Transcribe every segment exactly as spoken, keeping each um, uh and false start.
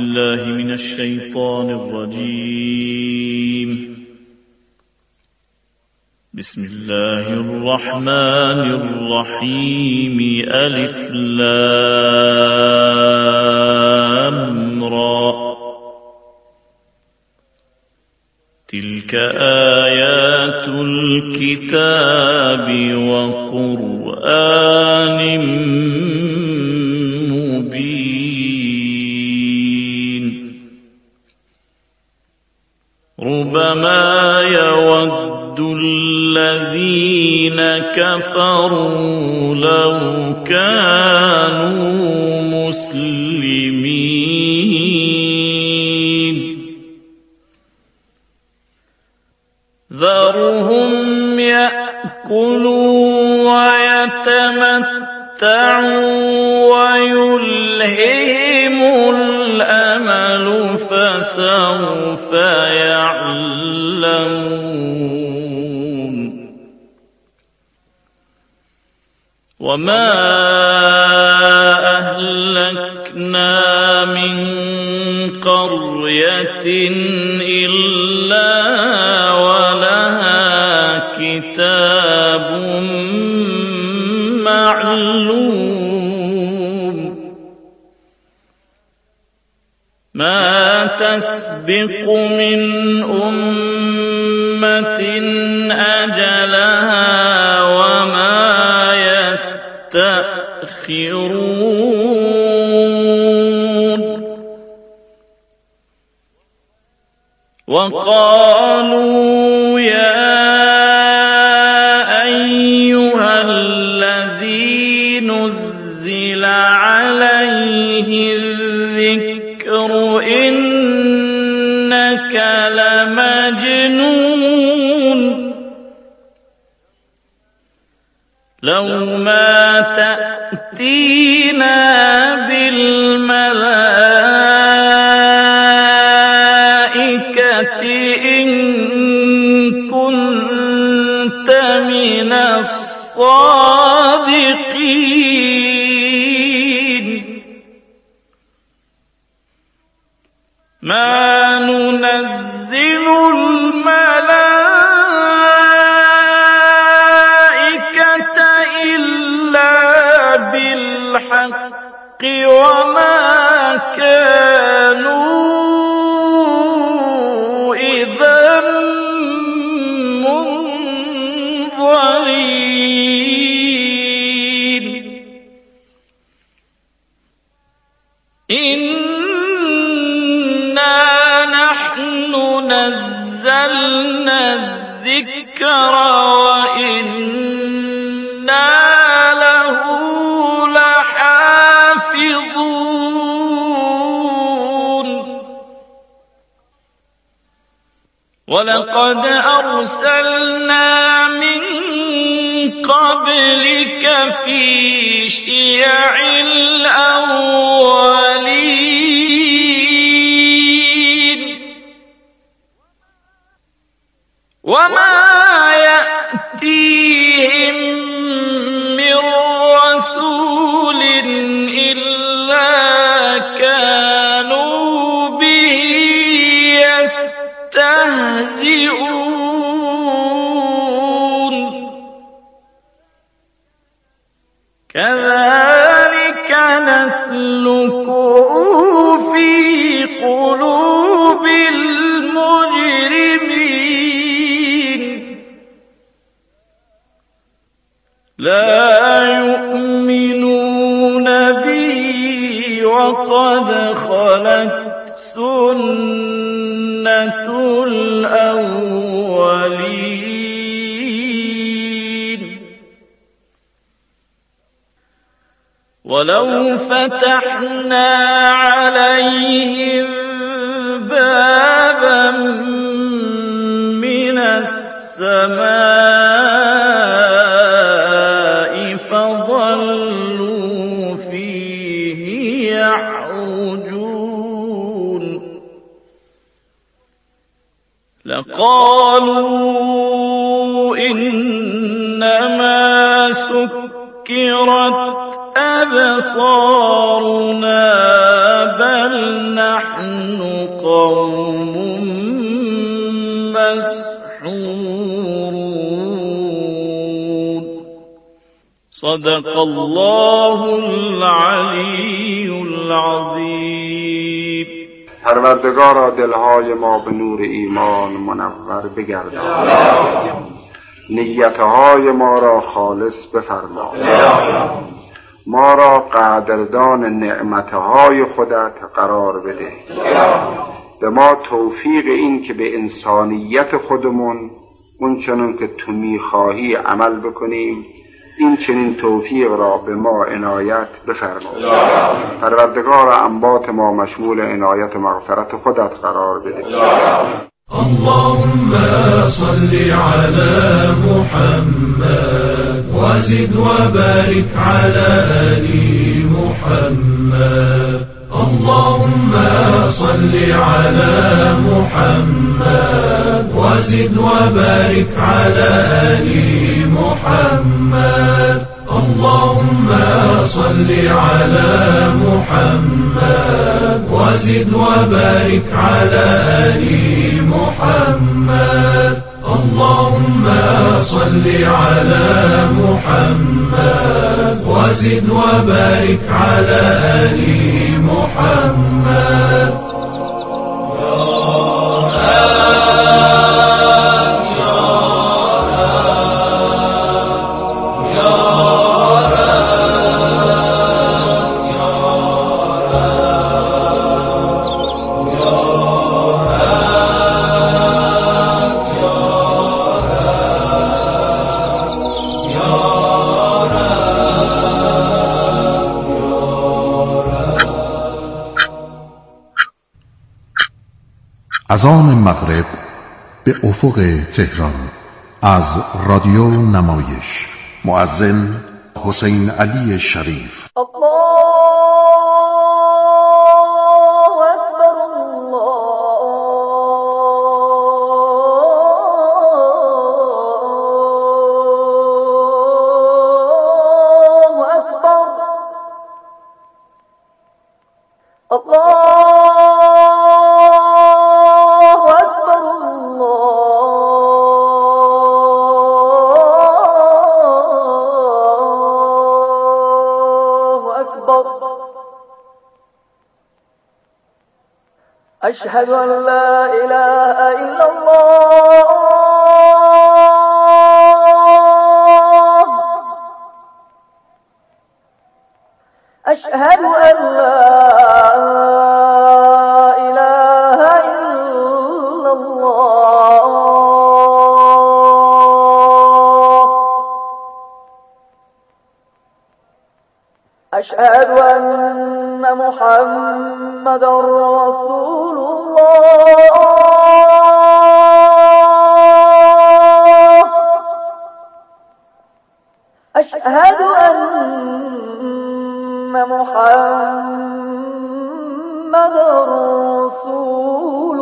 بالله من الشيطان الرجيم. بسم الله الرحمن الرحيم. ألف لام را. تلك آيات الكتاب وقرآن مبين. ربما يود الذين كفروا لو كانوا مسلمين. ذرهم يأكلوا ويتمتعوا ويلههم الأمل فسوف يعلمون. وما أهلكنا من قرية إلا ولها كتاب معلوم. ما تسبق من أمة أجلها وما يستأخرون. وقالوا يا أيها الذي نزل عليه الذكر إنك لمجنون. لو ما تأتينا بالملائكة إن كنت من الصادقين. ما ننزل الملائكة إلا بالحق وما كانوا إذا منظرين. إنا نحن نزلنا الذكر وإنا له لحافظون. ولقد أرسلنا من قبلك في شيع الأولين. وما يأتيهم من رسول إلا كانوا به يستهزئون. كذلك نسلكه في قلوب المجرمين. لا يؤمنون به وقد خلت سنة الأولين. ولو فتحنا عليهم بابا من السماء فظلوا فيه يعرجون لقالوا إنما سكرت أبصارنا بل نحن قوم مسحورون. صدق الله العلی العظیم. پروردگارا دلهای ما به نور ایمان منور بگردان، نیتهای ما را خالص بفرما، ما را قدردان نعمتهای خودت قرار بده، به ما توفیق این که به انسانیت خودمون اون چنون که تو میخواهی عمل بکنیم، این چنین توفیق را به ما عنایت بفرما. پروردگار انبات ما مشمول عنایت و مغفرت خودت قرار بده. اللهم صل على محمد وزد وبارك على آل محمد. اللهم صل على محمد وزد وبارك على آل محمد. اللهم صل على محمد وزد وبارك على آل محمد. اللهم صل على محمد وزد وبارك على آل محمد. اذان مغرب به افق تهران از رادیو نمایش. مؤذن حسین علی شریف. أشهد أن لا إله إلا الله. أشهد أن لا إله إلا الله. أشهد أن محمد رسول الله. أشهد أن محمد رسول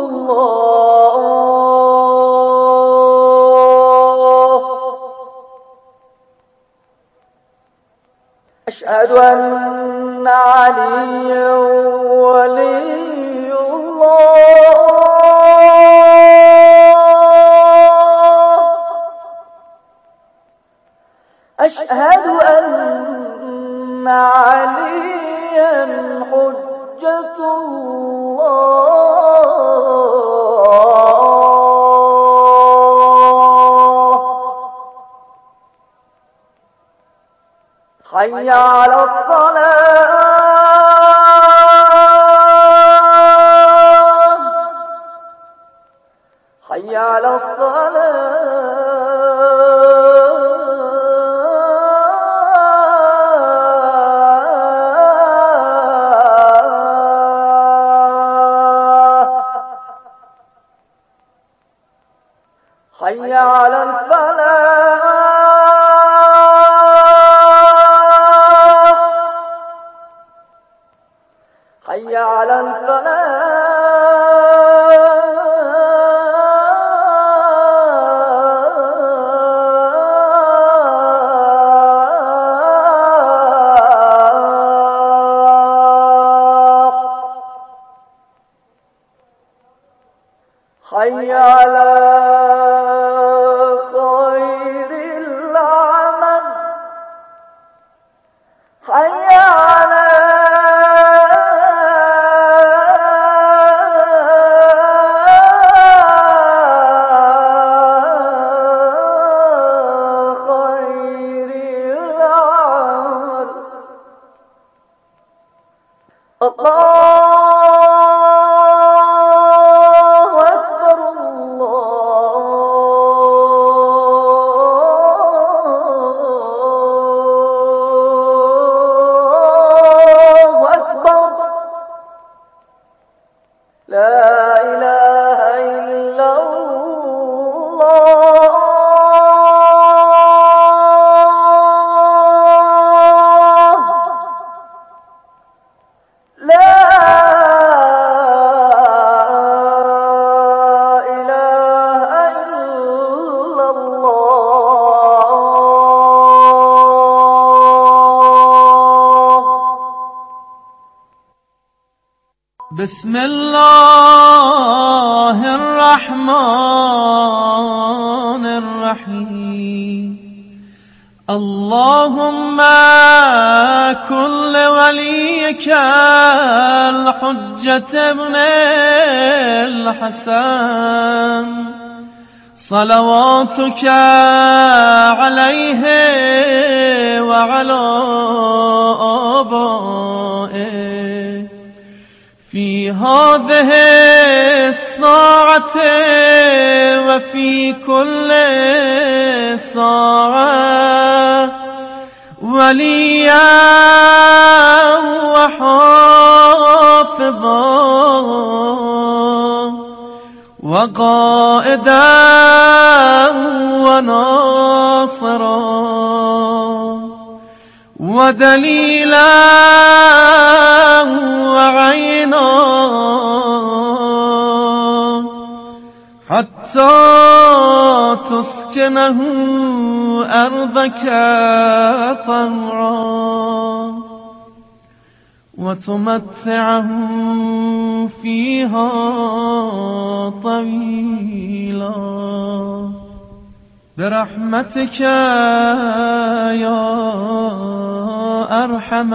الله. أشهد أن عليا ولي الله. أشهد أن عليا حجة الله. حي على الصلاة. حي على الصلاة. حي على الفلاح. حي على الفلاح. حي على خير العمل حي على خير العمل الله بسم الله الرحمن الرحيم اللهم كن لوليك الحجة ابن الحسن صلواتك عليه وعلى آبائه في هذه الساعة وفي كل ساعة وليا وحافظا وقائدا وناصرا ودليلا وعينا حتى تسكنه أرضك طوعا وتمتعه فيها طويلا برحمتك يا أرحم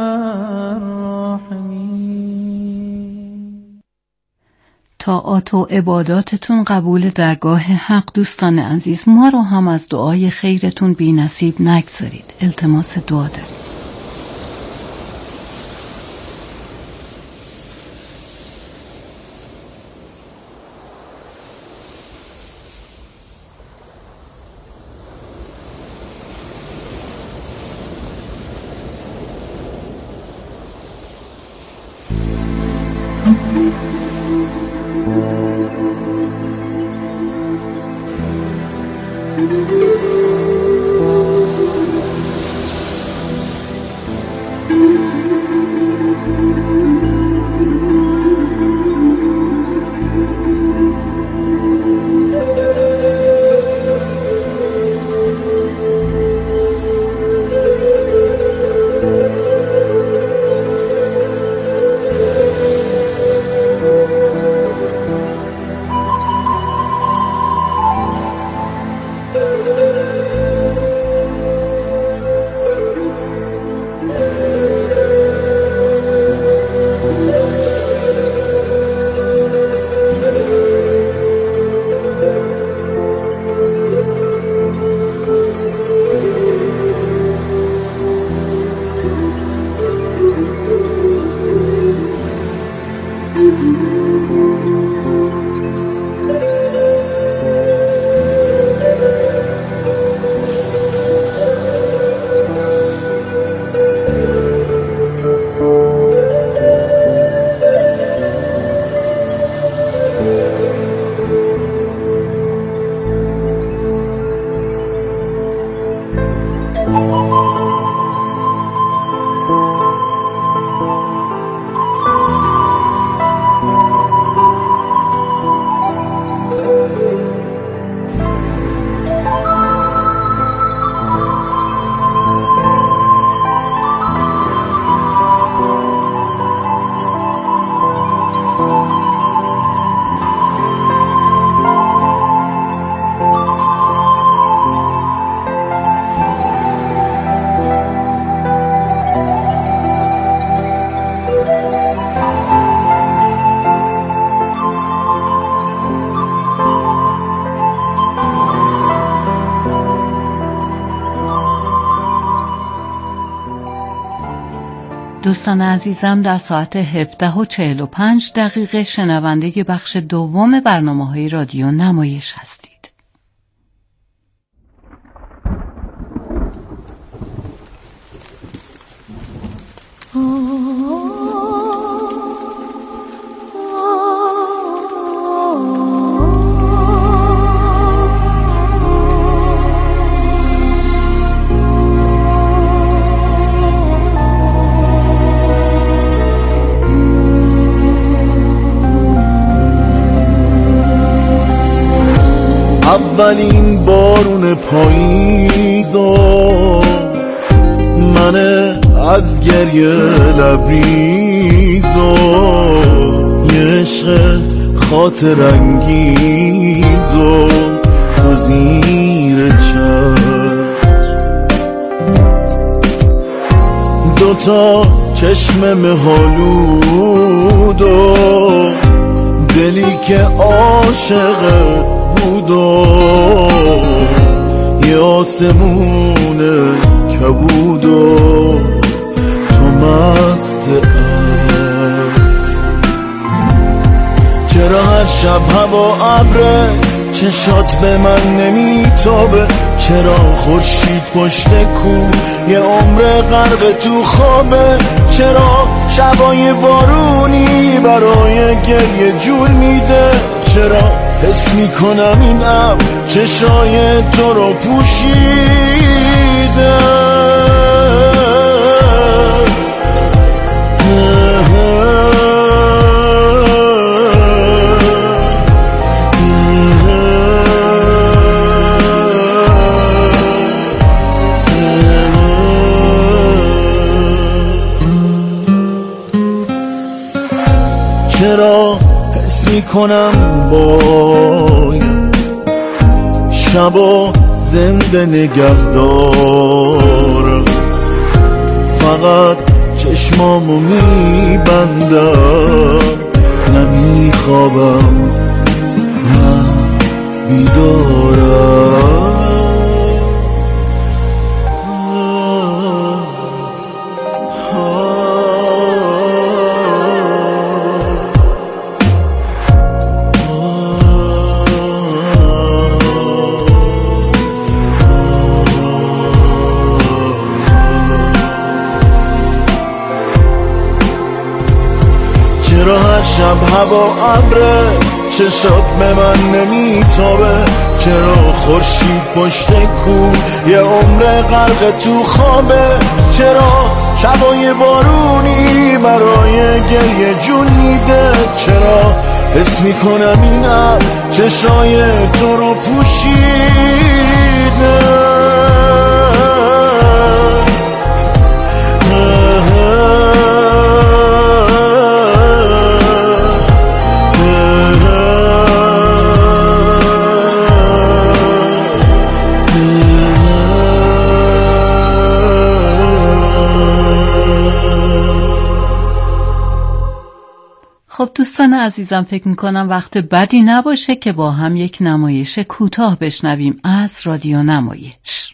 الراحمين. طاعات و عباداتتون قبول درگاه حق. دوستان عزیز، ما رو هم از دعای خیرتون بی نصیب نگذارید. التماس دعا دارید. دوستان عزیزم، در ساعت هفده و چهل و پنج دقیقه شنونده بخش دوم برنامه‌های رادیو نمایش هستید. اولین بارون پاییزو من از گریه لبریزو یه عشق خاطر انگیزو تو زیر چشم دوتا چشم مهالودو دلی که عاشق بود و یه آسمون کبود و تو مست عطر. چرا هر شب هوا ابره چشات به من نمیتابه؟ چرا خورشید پشت کو یه عمر غرق تو خوابه؟ چرا شبای بارونی برای گریه جون میده؟ چرا حس میکنم این ابر چشای تو رو پوشیده؟ چرا حس میکنم باید شبا زنده نگهدار، فقط چشمامو میبندم نمیخوابم نه بیدارم. چرا هر شب هوا ابره چشات به من نمیتابه؟ چرا خورشید پشت کو یه عمر غرق تو خوابه؟ چرا شبای بارونی برای گریه جون میده؟ چرا حس میکنم این ابر چشای تو رو پوشیده؟ خب دوستان عزیزم، فکر میکنم وقت بدی نباشه که با هم یک نمایش کوتاه بشنویم از رادیو نمایش.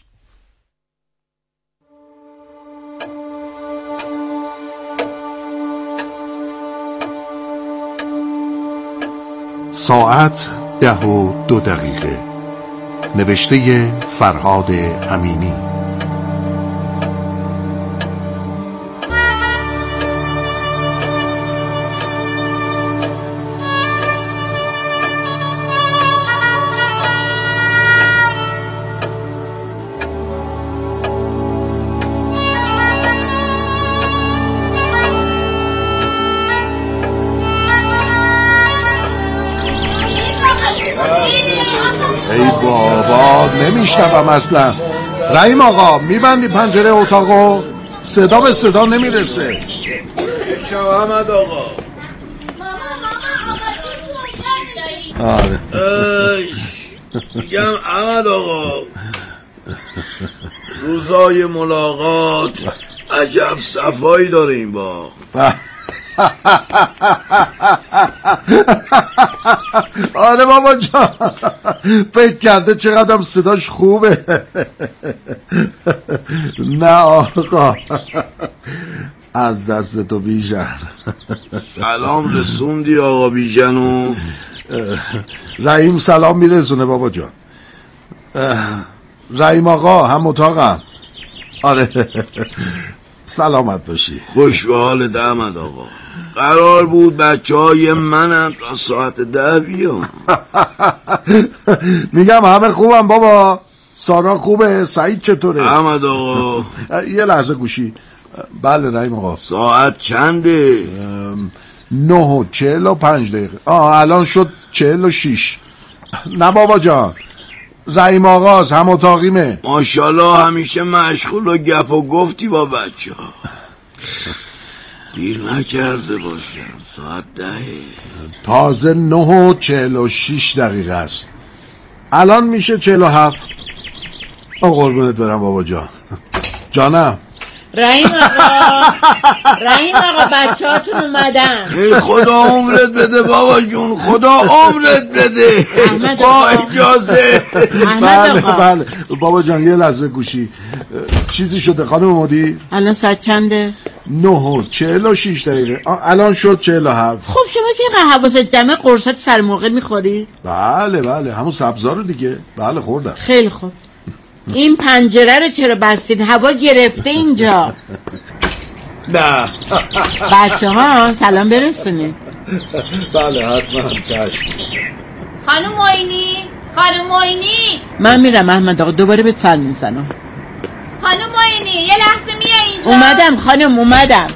ساعت ده و دو دقیقه. نوشته فرهاد امینی. ای بابا نمیشنوم اصلا. رحیم آقا میبندی پنجره اتاقو؟ صدا به صدا نمیرسه. شو احمد آقا. ماما ماما آقا تو تو آره میگم احمد آقا، روزای ملاقات عجب صفایی داره این باغ. آره بابا جان، فکر کرده چقدر صداش خوبه. نه آقا، از دست تو بیژن. سلام رسوندی آقا بیژنو؟ رحیم سلام میرسونه بابا جان. رحیم آقا هم اتاقم. آره سلامت باشی. خوش به حالت احمد آقا. قرار بود بچه های منم تا ساعت ده بیام. میگم همه خوبم بابا. سارا خوبه؟ سعید چطوره؟ احمد آقا یه لحظه گوشی. بله رحیم آقا. ساعت چنده؟ نه و چهل و پنج دقیقه. آه الان شد چهل و شیش. نه بابا جان، رحیم آقاست، هم اتاقیمه. ماشالله همیشه مشغول و گپ و گفتی با بچه ها. دیر نکرده باشن، ساعت دهه. تازه نه و چهل و شیش دقیقه است. الان میشه چهل و هفت. آه قربونت برم بابا جان. جانم رحیم آقا، رحیم آقا بچه هاتون اومدن. ای خدا عمرت بده بابا جون، خدا عمرت بده. با اجازه. بله بله بابا جان یه لحظه گوشی. چیزی شده خانم مدیر؟ الان ساعت چنده؟ نه و چهل و شیش دقیقه. الان شد چهل و هفت. خب شما که اینقدر حواست جمعه قرصات سر موقع میخوری؟ بله بله همون سبزا رو دیگه. بله خوردم. خیلی خوب. این پنجره رو چرا بستین؟ هوا گرفته اینجا. نه بچه ها سلام برسونید. بله حتما چشم. خانم معینی، خانم معینی. من میرم احمد آقا، دوباره بهت سر میزنم. خانم معینی یه لحظه میای اینجا. اومدم خانم اومدم.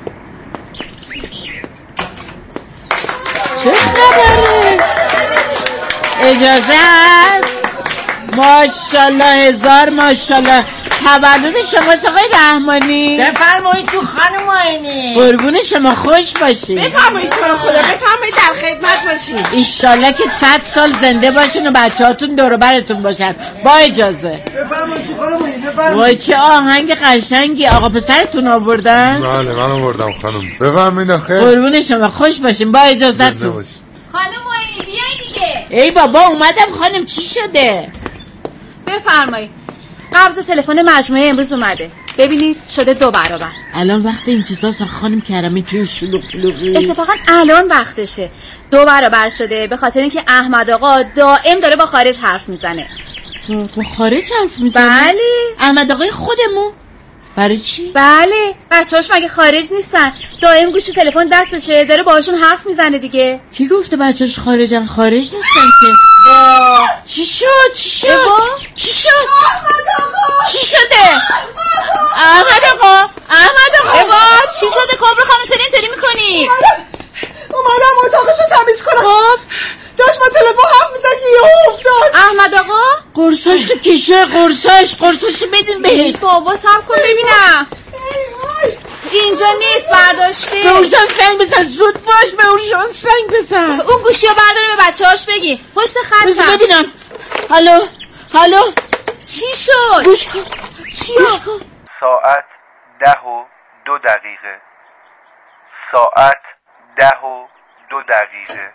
چه خبره؟ اجازه هست؟ ماشالله هزار ماشالله. تولد شماست آقای رحمانی. بفرمایید تو خانم معینی. قربون شما خوش باشید. بفرمایید تو رو خدا، بفرمایید در خدمت باشید. ایشالله که صد سال زنده باشین و بچه هاتون دور و برتون باشن. با اجازه. بفرمایید تو خانم معینی. بفرمایید. وای چه آهنگ قشنگی. آقا پسرتون آوردن؟ بله من آوردم خانم. بفرمایید خیر. قربون شما خوش باشین. با اجازهتون. خانم معینی بیاین دیگه. ای بابا اومدم خانم. چی شده؟ بفرمایید. قبض تلفن مجموعه امروز اومده. ببینید شده دو برابر. الان وقت این چیزاست خانم کرمی توی شلوغ پلوغی. اتفاقا الان وقتشه. دو برابر شده به خاطر اینکه احمد آقا دائم داره با خارج حرف میزنه. با خارج حرف میزنه؟ بله. احمد آقای خودمون؟ برای چی؟ بله بچه‌هاش مگه خارج نیستن؟ دائم گوشی تلفن دستشه داره باهاشون حرف میزنه دیگه. کی گفته بچه‌هاش خارجن؟ خارج نیستن که. چی شد؟ چی شد؟ چی شد؟ چی شده؟ احمد آقا احمد آقا بابا چی شده کبرا خانم؟ چرا اینطوری میکنی؟ اومدم اتاقشو تمیز کنم. خب داشت با تلفن حرف میزد یهو افتاد. احمد آقا قرصاش تو کشوه. قرصاش قرصاشو بدین بهش. بابا صبر کن ببینم. اینجا نیست برداشته. به اونشان سنگ بزن زود باش. به اونشان سنگ بزن. اون گوشی رو برداره به بچه هاش بگی پشت خطم. ببینم. هلو هلو چی شد؟ گوش کن. چی گوش کن. ساعت ده و دو دقیقه. ساعت ده و دو دقیقه.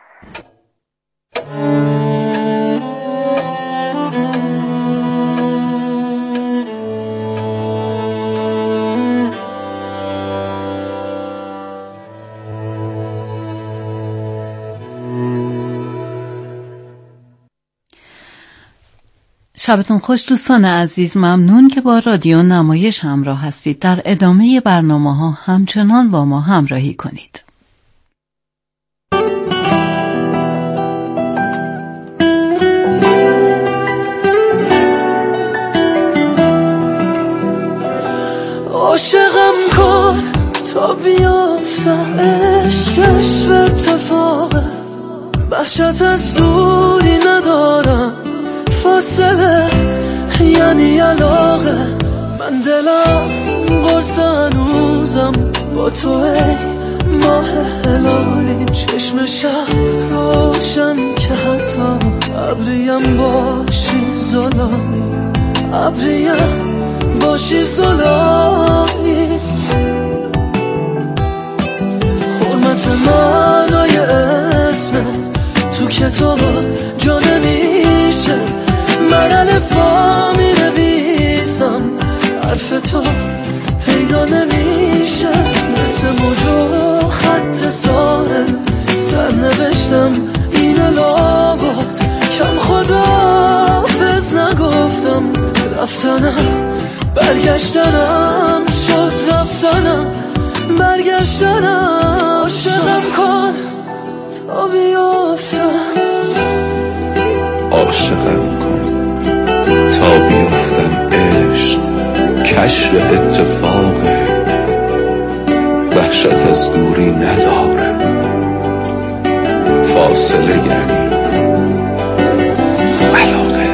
شبتون خوش دوستان عزیز. ممنون که با رادیو نمایش همراه هستید. در ادامه برنامه ها همچنان با ما همراهی کنید. عاشقم کن تا بیافتم عشقش به اتفاقه. وحشت از دوری ندارم فاصله یعنی علاقه. من دلم قرص هنوزم با تو ای ماه هلالی. چشم شب روشن که حتی ابریم باشی زلالی. ابریم باشی زلالی. حرمت معنای اسمت تو کتاب جا نمیشه. من الفا می نویسم حرف تو هی پیدا نمیشه، مثل موجو خط ساحل سرنوشتم اینه لابد، کم خداحافظ نگفتم، رفتنم برگشتنم شد، رفتنم برگشتنم، عاشقم کن تا بیافتم، عاشقم کن تا بیافتم. عشق کشف اتفاقه، وحشت از دوری نداره، فاصله یعنی علاقه.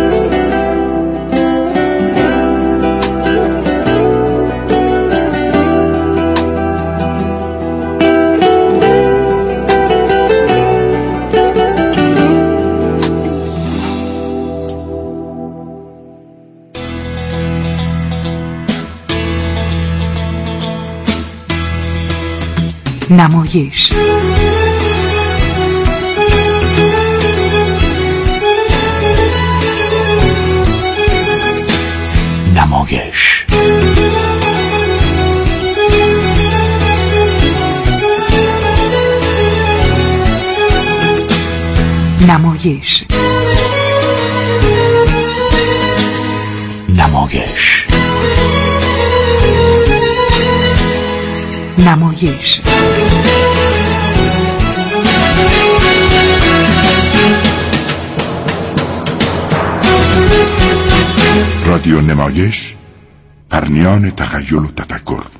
نمایش نمایش نمایش نمایش نمایش رادیو نمایش، پرنیان تخیل و تفکر.